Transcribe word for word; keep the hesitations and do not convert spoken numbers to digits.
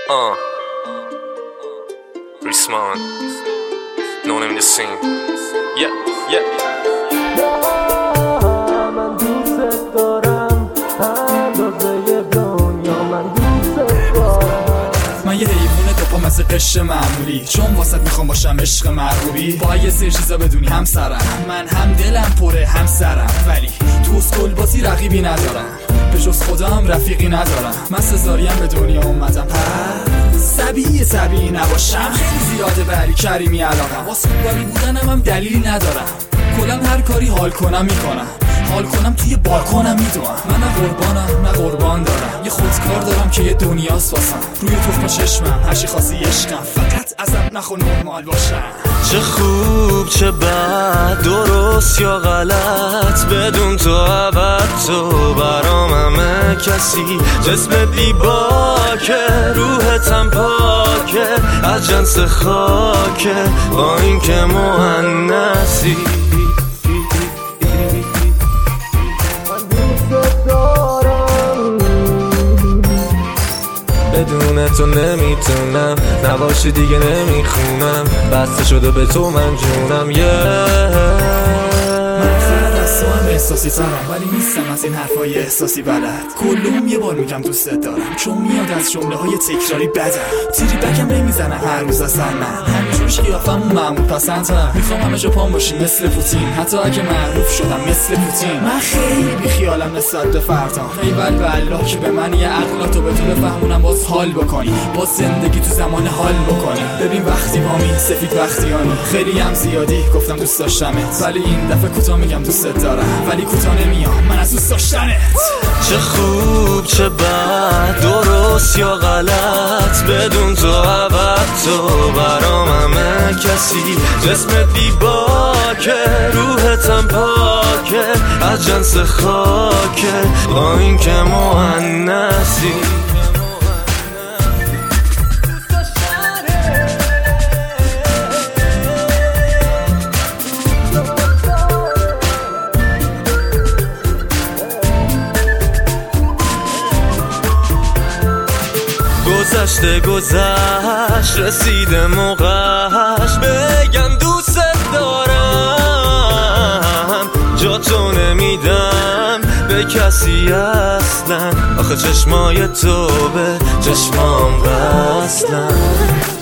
Uh, respond. No name in the scene. Yeah, yeah. من دوست دارم اندازه دنیا من دوست دارم. من یه حیوونه دوپا مثل قشر معمولی، چون واسط میخوام باشم عشق مرغوبی. با یه سری چیزا بدونی هم سرم، من هم دلم پره هم سرم، ولی تو اسکول بازی رقیبی ندارم، به جز خودم رفیقی ندارم. من سزاریم به دنیا اومدم پس سبیه سبیه نباشم، خیلی زیاده بری کریمی علاقم، واسه خوبی بودنم هم دلیلی ندارم. کلم هر کاری حال کنم میکنم، حال کنم توی بالکنم میدونم. من نه قربانم نه قربان دارم، یه خودکار دارم که یه دنیاست واسم. روی تخم چشمم هرچی خاصی عشقم، فقط ازم نخوا نرمال باشم. چه خوب چه بد، درست یا غلط، بدون تو ابد تو برام همه کسی. جسم بیباکه روحتم پاکه، از جنس خاکه، با این که مهندسی. بدون تو نمیتونم، نباشی دیگه نمیخونم، بسته شده به تو من جونم. yeah. من احساسی ترم ولی نیستم از این حرفای احساسی بلد. کلهم یه بار میگم دوستت دارم، چون میاد از جمله های تکراری بدم. تیری بکم نمیزنه هر روز اصلا، من همینجورش قیافمون معمول پسندم. میخوام همه جا پام باشیم مثل پوتین، حتی اگه معروف شدم مثل پوتین. من خیلی بیخیالم نسبت به فردا، ایول به الله که به من یه عقلاتو به تو بفهمونم، باز حال بکنی، باز زندگی تو زمان حال بکنی. ببین وقتی بامی سفید وقتیانی، خیلی هم زیادی گفتم دوست داشتمت، ولی این دفعه کوتاه میگم دوستت دارم، ولی کوتاه نمیام من از دوست داشتنت. چه خوب چه بد، درست یا غلط، بدون تو ابد تو برام همه کسی. جسمت بیباکه روحتم پاکه، از جنس خاکه، با این که مهندسی. گذشته گذشت رسیده موقعش، بگم دوست دارم، جا تو نمیدم به کسی اصلا. آخه چشمای تو به چشمام وصلن.